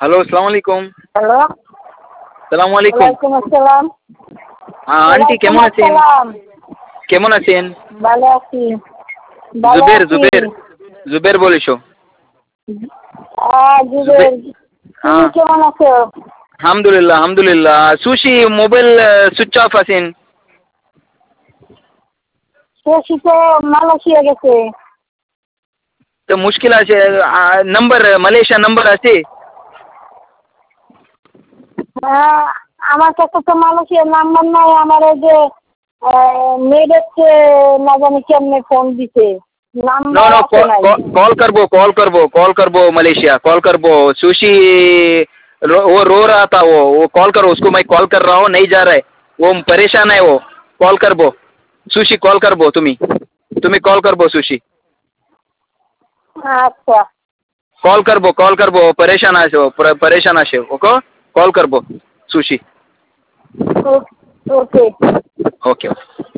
Hello, আসসালামু আলাইকুম। Hello, সালামু আলাইকুম। ওয়ালাইকুম আসসালাম। আন্টি ওয়ালাইকুম কেমন আছেন? আসসালাম। কেমন আছেন? ভালো আছি, ভালো জুবের আছি। জুবের জুবের বলিস। জুবে জুবের, তুমি হ্যাঁ, কেমন আছো? আলহামদুলিল্লাহ আলহামদুলিল্লাহ। সুশি মোবাইল সুইচ অফ আছেন। শশী তো মালয়েশিয়া গেছে। তো মুশকিল আছে। নাম্বার মালয়েশিয়া নাম্বার আছে? হ্যাঁ, আমার কাছে তো মালয়েশিয়ার নাম্বার নাই। আমার ওই যে মেয়েদেরকে না জানি কেমনে ফোন দিছে, नो নাম্বার नो আসে নাই। कॉल करबो मलेशिया कॉल करबो। सुशी वो रो रहा था। वो कॉल करो उसको। मैं कॉल कर रहा हूँ, नहीं जा रहा है। वो परेशान है। वो कॉल करबो। सुशी कॉल करबो। तुम्ही कॉल करबो सुशी। আচ্ছা, कॉल करबो परेशान आसे ओके। कॉल करबो सुशी। ওকে। Okay okay.